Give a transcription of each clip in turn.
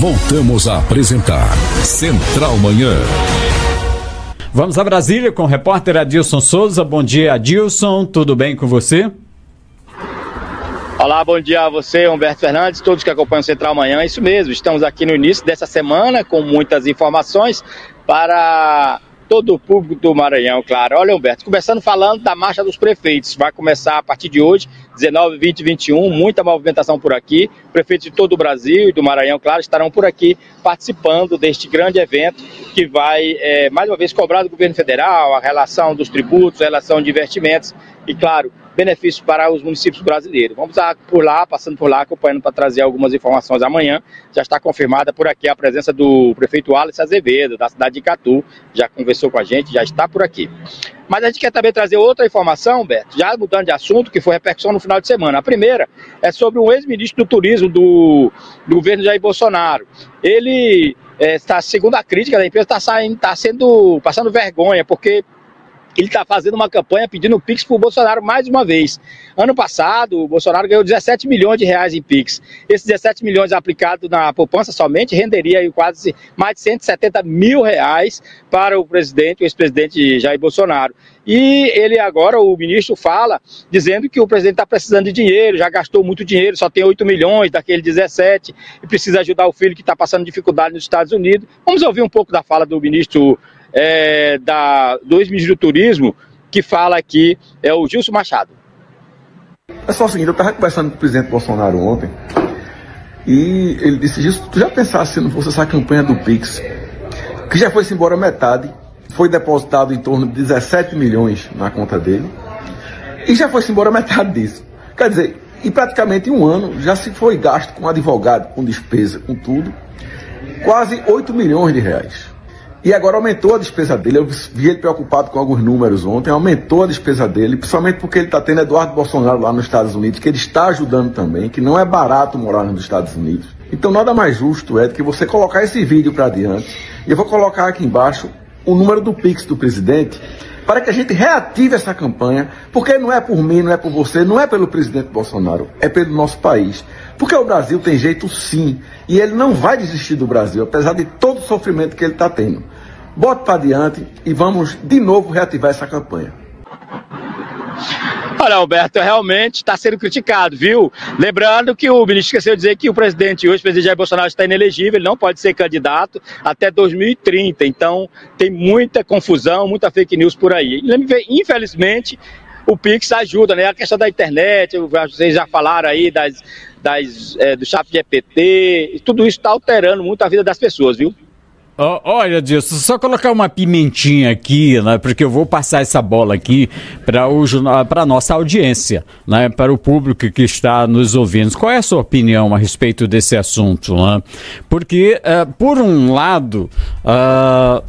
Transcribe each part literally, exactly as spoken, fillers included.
Voltamos a apresentar Central Manhã. Vamos a Brasília com o repórter Adilson Souza. Bom dia, Adilson. Tudo bem com você? Olá, bom dia a você, Humberto Fernandes, todos que acompanham o Central Manhã. Isso mesmo, estamos aqui no início dessa semana com muitas informações para todo o público do Maranhão, claro. Olha, Humberto, começando falando da Marcha dos Prefeitos. Vai começar a partir de hoje, dezenove, vinte e vinte e um, muita movimentação por aqui. Prefeitos de todo o Brasil e do Maranhão, claro, estarão por aqui participando deste grande evento que vai, é, mais uma vez, cobrar do governo federal a relação dos tributos, a relação de investimentos e, claro, benefícios para os municípios brasileiros. Vamos por lá, passando por lá, acompanhando para trazer algumas informações amanhã. Já está confirmada por aqui a presença do prefeito Alice Azevedo, da cidade de Icatu, já conversou com a gente, já está por aqui. Mas a gente quer também trazer outra informação, Beto, já mudando de assunto, que foi repercussão no final de semana. A primeira é sobre um ex-ministro do turismo do, do governo Jair Bolsonaro. Ele, é, está, segundo a crítica da empresa, está saindo, está sendo, passando vergonha, porque ele está fazendo uma campanha pedindo Pix para o Bolsonaro mais uma vez. Ano passado, o Bolsonaro ganhou dezessete milhões de reais em Pix. Esses dezessete milhões aplicados na poupança somente renderia aí quase mais de cento e setenta mil reais para o presidente, o ex-presidente Jair Bolsonaro. E ele agora, o ministro, fala dizendo que o presidente está precisando de dinheiro, já gastou muito dinheiro, só tem oito milhões daquele dezessete e precisa ajudar o filho que está passando dificuldade nos Estados Unidos. Vamos ouvir um pouco da fala do ministro É, da, do ex-ministro do Turismo, que fala aqui, é o Gilson Machado. É só o seguinte, eu estava conversando com o presidente Bolsonaro ontem, e ele disse, Gilson, tu já pensaste se não fosse essa campanha do Pix, que já foi-se embora metade, foi depositado em torno de dezessete milhões na conta dele, e já foi-se embora metade disso. Quer dizer, e praticamente em um ano já se foi gasto com advogado, com despesa, com tudo, quase oito milhões de reais. E agora aumentou a despesa dele, eu vi ele preocupado com alguns números ontem, aumentou a despesa dele, principalmente porque ele está tendo Eduardo Bolsonaro lá nos Estados Unidos, que ele está ajudando também, que não é barato morar nos Estados Unidos. Então nada mais justo é do que você colocar esse vídeo para adiante, e eu vou colocar aqui embaixo o número do Pix do presidente, para que a gente reative essa campanha, porque não é por mim, não é por você, não é pelo presidente Bolsonaro, é pelo nosso país. Porque o Brasil tem jeito sim, e ele não vai desistir do Brasil, apesar de todo o sofrimento que ele está tendo. Bote para adiante e vamos de novo reativar essa campanha. Olha, Alberto, realmente está sendo criticado, viu? Lembrando que o ministro esqueceu de dizer que o presidente hoje, o presidente Jair Bolsonaro, está inelegível, ele não pode ser candidato até dois mil e trinta, então tem muita confusão, muita fake news por aí. Infelizmente, o Pix ajuda, né? A questão da internet, vocês já falaram aí das, das, é, do chat G P T, tudo isso está alterando muito a vida das pessoas, viu? Oh, olha, Dilson, só colocar uma pimentinha aqui, né, porque eu vou passar essa bola aqui para a nossa audiência, né, para o público que está nos ouvindo. Qual é a sua opinião a respeito desse assunto? Né? Porque, uh, por um lado, uh,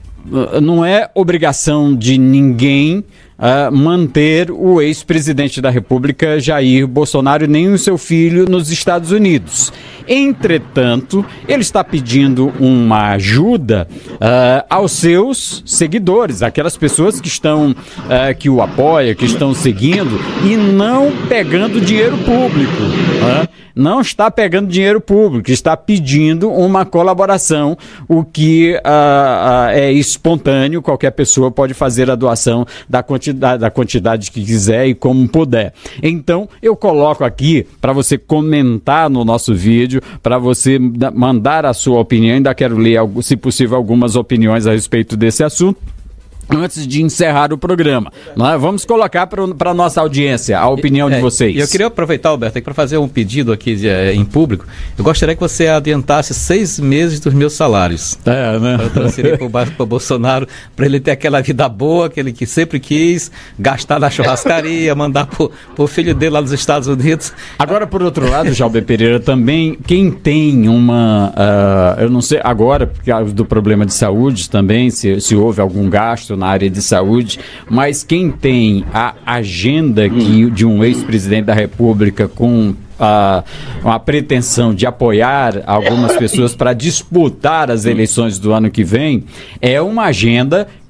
não é obrigação de ninguém Uh, manter o ex-presidente da República, Jair Bolsonaro, nem o seu filho nos Estados Unidos. Entretanto, ele está pedindo uma ajuda uh, aos seus seguidores, aquelas pessoas que estão, uh, que o apoiam, que estão seguindo, e não pegando dinheiro público. Uh, não está pegando dinheiro público, está pedindo uma colaboração, o que uh, uh, é espontâneo, qualquer pessoa pode fazer a doação da quantidade da quantidade que quiser e como puder. Então, eu coloco aqui para você comentar no nosso vídeo, para você mandar a sua opinião. Ainda quero ler, se possível, algumas opiniões a respeito desse assunto antes de encerrar o programa. Nós vamos colocar para a nossa audiência a opinião é, de vocês. E eu queria aproveitar, Alberto, para fazer um pedido aqui de, é, em público. Eu gostaria que você adiantasse seis meses dos meus salários. É, né? Eu transferi para o Bolsonaro, para ele ter aquela vida boa que ele que sempre quis, gastar na churrascaria, mandar para o filho dele lá nos Estados Unidos. Agora, por outro lado, Jalber Pereira, também, quem tem uma, uh, eu não sei, agora, por causa do problema de saúde também, se, se houve algum gasto na área de saúde, mas quem tem a agenda que, de um ex-presidente da República com a, a pretensão de apoiar algumas pessoas para disputar as eleições do ano que vem, é uma agenda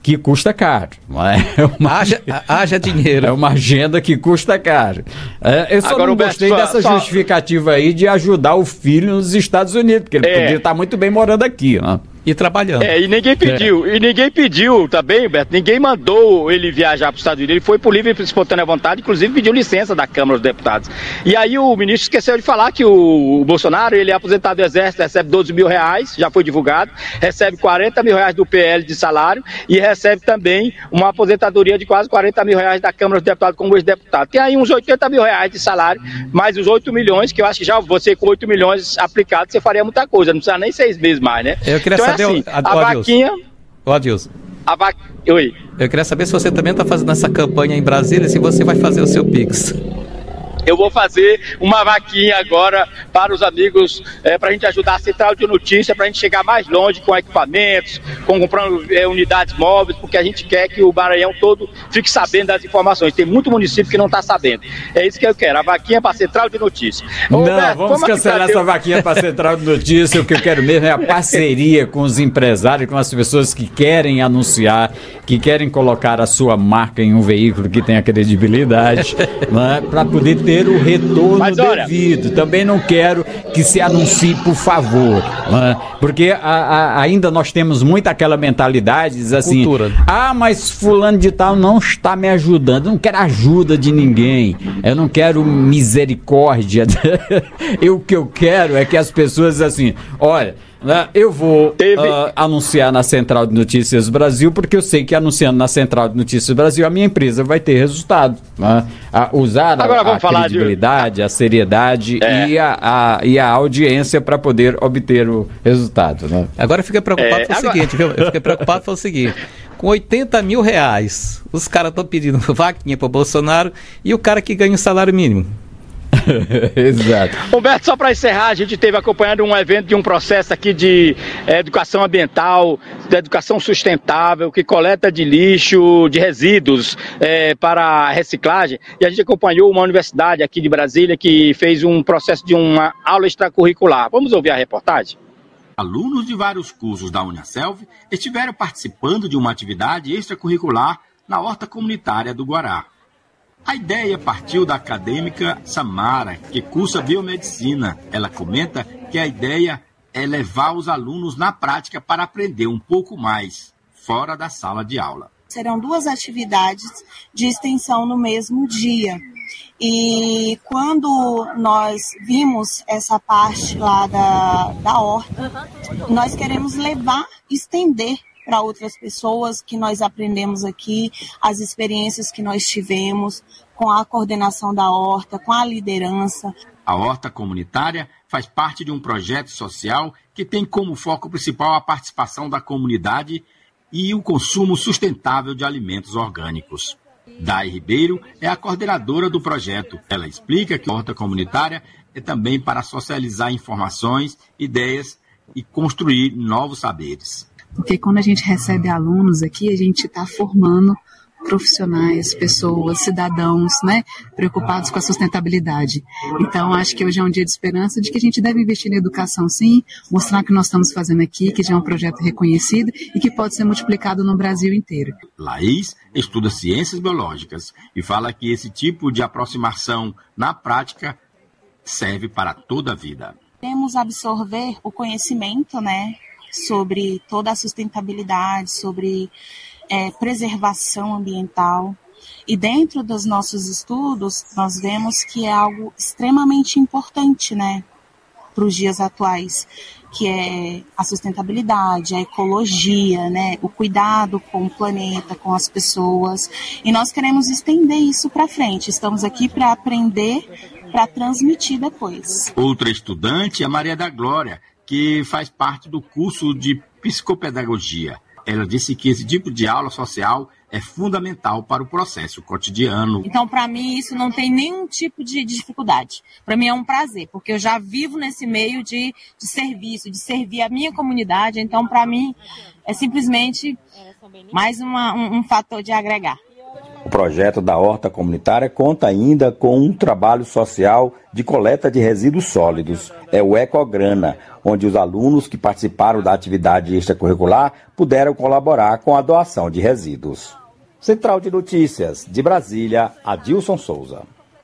que custa caro. Não é? É uma, haja, haja dinheiro. É uma agenda que custa caro. É, eu só Agora, não Roberto, gostei só, dessa só... justificativa aí de ajudar o filho nos Estados Unidos, porque ele é. podia estar muito bem morando aqui, né? E trabalhando. É, e ninguém pediu, é. e ninguém pediu também, Beto, ninguém mandou ele viajar para os Estados Unidos, ele foi por livre e espontânea vontade, inclusive pediu licença da Câmara dos Deputados. E aí o ministro esqueceu de falar que o, o Bolsonaro, ele é aposentado do Exército, recebe doze mil reais, já foi divulgado, recebe quarenta mil reais do P L de salário e recebe também uma aposentadoria de quase quarenta mil reais da Câmara dos Deputados como ex-deputado. Tem aí uns oitenta mil reais de salário, mais os oito milhões, que eu acho que já você com oito milhões aplicados, você faria muita coisa, não precisa nem seis meses mais, né? Eu queria então, saber... É assim, a, a vaquinha... Ô, Adilson. A va... Oi. Eu queria saber se você também está fazendo essa campanha em Brasília, se você vai fazer o seu Pix. Eu vou fazer uma vaquinha agora para os amigos, é, para a gente ajudar a central de notícia, para a gente chegar mais longe com equipamentos, com comprando é, unidades móveis, porque a gente quer que o Maranhão todo fique sabendo das informações. Tem muito município que não está sabendo. É isso que eu quero, a vaquinha para a central de notícia. Não, Roberto, vamos cancelar essa vaquinha para a central de notícia. O que eu quero mesmo é a parceria com os empresários, com as pessoas que querem anunciar, que querem colocar a sua marca em um veículo que tenha credibilidade, né, para poder ter o retorno Mas, olha... devido. Também não quero que se anuncie por favor, né? Porque a, a, ainda nós temos muito aquela mentalidade diz assim, cultura. Ah, mas fulano de tal não está me ajudando, eu não quero ajuda de ninguém, eu não quero misericórdia. eu, o que eu quero é que as pessoas assim, olha, eu vou Teve... uh, anunciar na Central de Notícias Brasil, porque eu sei que anunciando na Central de Notícias Brasil a minha empresa vai ter resultado, né? A usar a, a credibilidade, de... a seriedade é. e, a, a, e a audiência para poder obter o resultado, né? Agora eu fiquei preocupado é, pelo agora... seguinte, viu? Eu fiquei preocupado pelo seguinte, com oitenta mil reais, os caras estão pedindo vaquinha para o Bolsonaro e o cara que ganha o salário mínimo. Exato. Humberto, só para encerrar, a gente esteve acompanhando um evento de um processo aqui de é, educação ambiental, de educação sustentável, que coleta de lixo, de resíduos é, para reciclagem, e a gente acompanhou uma universidade aqui de Brasília que fez um processo de uma aula extracurricular. Vamos ouvir a reportagem? Alunos de vários cursos da Uniaselv estiveram participando de uma atividade extracurricular na horta comunitária do Guará. A ideia partiu da acadêmica Samara, que cursa biomedicina. Ela comenta que a ideia é levar os alunos na prática para aprender um pouco mais, fora da sala de aula. Serão duas atividades de extensão no mesmo dia. E quando nós vimos essa parte lá da, da horta, nós queremos levar, estender para outras pessoas que nós aprendemos aqui, as experiências que nós tivemos com a coordenação da horta, com a liderança. A horta comunitária faz parte de um projeto social que tem como foco principal a participação da comunidade e o consumo sustentável de alimentos orgânicos. Dai Ribeiro é a coordenadora do projeto. Ela explica que a horta comunitária é também para socializar informações, ideias e construir novos saberes. Porque quando a gente recebe alunos aqui, a gente está formando profissionais, pessoas, cidadãos, né, preocupados com a sustentabilidade. Então, acho que hoje é um dia de esperança de que a gente deve investir na educação, sim, mostrar o que nós estamos fazendo aqui, que já é um projeto reconhecido e que pode ser multiplicado no Brasil inteiro. Laís estuda ciências biológicas e fala que esse tipo de aproximação na prática serve para toda a vida. Podemos absorver o conhecimento, né, sobre toda a sustentabilidade, sobre é, preservação ambiental. E dentro dos nossos estudos, nós vemos que é algo extremamente importante, né, para os dias atuais, que é a sustentabilidade, a ecologia, né, o cuidado com o planeta, com as pessoas. E nós queremos estender isso para frente. Estamos aqui para aprender, para transmitir depois. Outra estudante é a Maria da Glória, que faz parte do curso de psicopedagogia. Ela disse que esse tipo de aula social é fundamental para o processo cotidiano. Então, para mim, isso não tem nenhum tipo de dificuldade. Para mim é um prazer, porque eu já vivo nesse meio de, de serviço, de servir a minha comunidade. Então, para mim, é simplesmente mais uma, um, um fator de agregar. O projeto da horta comunitária conta ainda com um trabalho social de coleta de resíduos sólidos. É o Ecograna, onde os alunos que participaram da atividade extracurricular puderam colaborar com a doação de resíduos. Central de Notícias, de Brasília, Adilson Souza.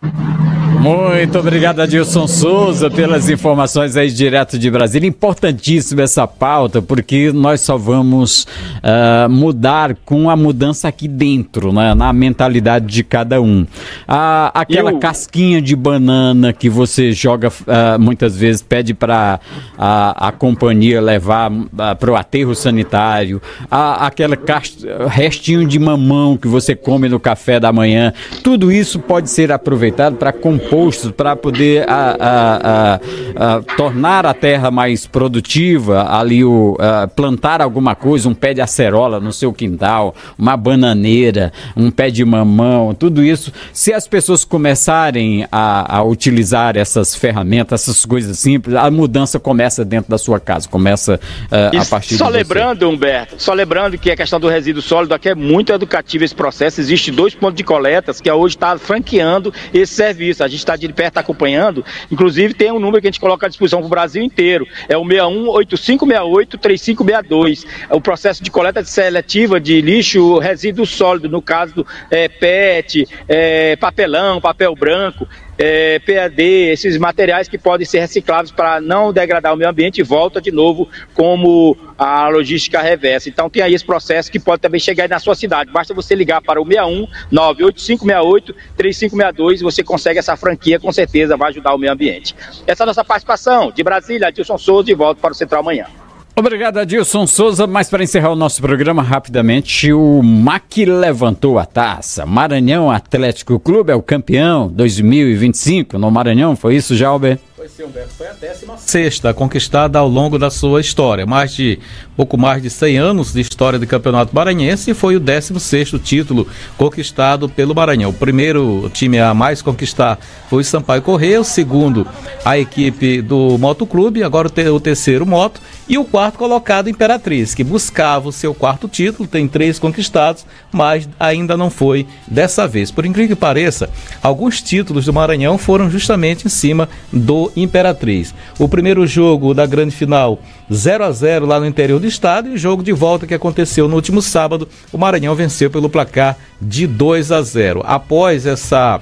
Muito obrigado, Adilson Souza, pelas informações aí direto de Brasília. Importantíssima essa pauta, porque nós só vamos uh, mudar com a mudança aqui dentro, né, na mentalidade de cada um. Ah, aquela Eu... casquinha de banana que você joga, uh, muitas vezes pede para a, a companhia levar uh, para o aterro sanitário, ah, aquela cast... restinho de mamão que você come no café da manhã, tudo isso pode ser aproveitado para compostos, para poder a, a, a, a, tornar a terra mais produtiva, ali o, a, plantar alguma coisa, um pé de acerola no seu quintal, uma bananeira, um pé de mamão, tudo isso. Se as pessoas começarem a, a utilizar essas ferramentas, essas coisas simples, a mudança começa dentro da sua casa, começa uh, a partir só de lembrando, você. Humberto, só lembrando que a questão do resíduo sólido aqui é muito educativo esse processo. Existe dois pontos de coletas que hoje está franqueando esse serviço. A gente está de perto acompanhando, inclusive tem um número que a gente coloca à disposição para o Brasil inteiro, é o seis um oito cinco seis oito três cinco seis dois, é o processo de coleta seletiva de lixo, resíduo sólido, no caso do é, P E T, é, papelão, papel branco, É, P A D, esses materiais que podem ser reciclados para não degradar o meio ambiente e volta de novo como a logística reversa. Então tem aí esse processo que pode também chegar aí na sua cidade. Basta você ligar para o seis um nove oito cinco seis oito três cinco seis dois e você consegue essa franquia, com certeza vai ajudar o meio ambiente. Essa é a nossa participação. De Brasília, Adilson Souza, de volta para o Central Amanhã. Obrigado, Adilson Souza. Mas para encerrar o nosso programa rapidamente, o M A C levantou a taça. Maranhão Atlético Clube é o campeão dois mil e vinte e cinco no Maranhão. Foi isso, Jalber? Foi sim, Humberto. Foi a décima sexta conquistada ao longo da sua história. Mais de, pouco mais de cem anos de história do Campeonato Maranhense, e foi o décimo sexto título conquistado pelo Maranhão. O primeiro time a mais conquistar foi o Sampaio Corrêa, o segundo a equipe do Motoclube, agora o, te, o terceiro Moto, e o quarto colocado Imperatriz, que buscava o seu quarto título, tem três conquistados, mas ainda não foi dessa vez. Por incrível que pareça, alguns títulos do Maranhão foram justamente em cima do Imperatriz. O primeiro jogo da grande final, zero a zero lá no interior do estado, e o jogo de volta que aconteceu no último sábado, o Maranhão venceu pelo placar de dois a zero. Após essa...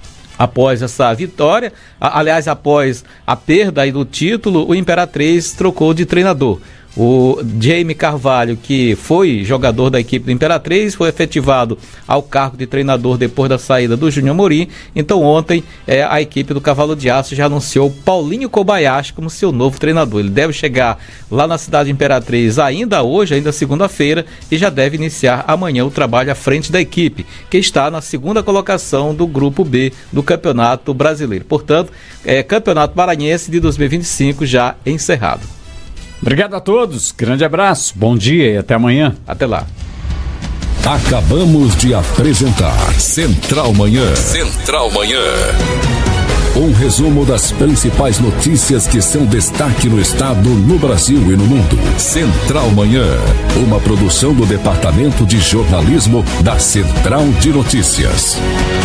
Após essa vitória, aliás, após a perda aí do título, o Imperatriz trocou de treinador. O Jaime Carvalho, que foi jogador da equipe do Imperatriz, foi efetivado ao cargo de treinador depois da saída do Júnior Amorim. Então ontem é, a equipe do Cavalo de Aço já anunciou Paulinho Kobayashi como seu novo treinador. Ele deve chegar lá na cidade de Imperatriz ainda hoje, ainda segunda-feira, e já deve iniciar amanhã o trabalho à frente da equipe, que está na segunda colocação do Grupo B do Campeonato Brasileiro. Portanto, é, Campeonato Maranhense de dois mil e vinte e cinco já encerrado. Obrigado a todos, grande abraço, bom dia e até amanhã. Até lá. Acabamos de apresentar Central Manhã. Central Manhã. Um resumo das principais notícias que são destaque no estado, no Brasil e no mundo. Central Manhã, uma produção do Departamento de Jornalismo da Central de Notícias.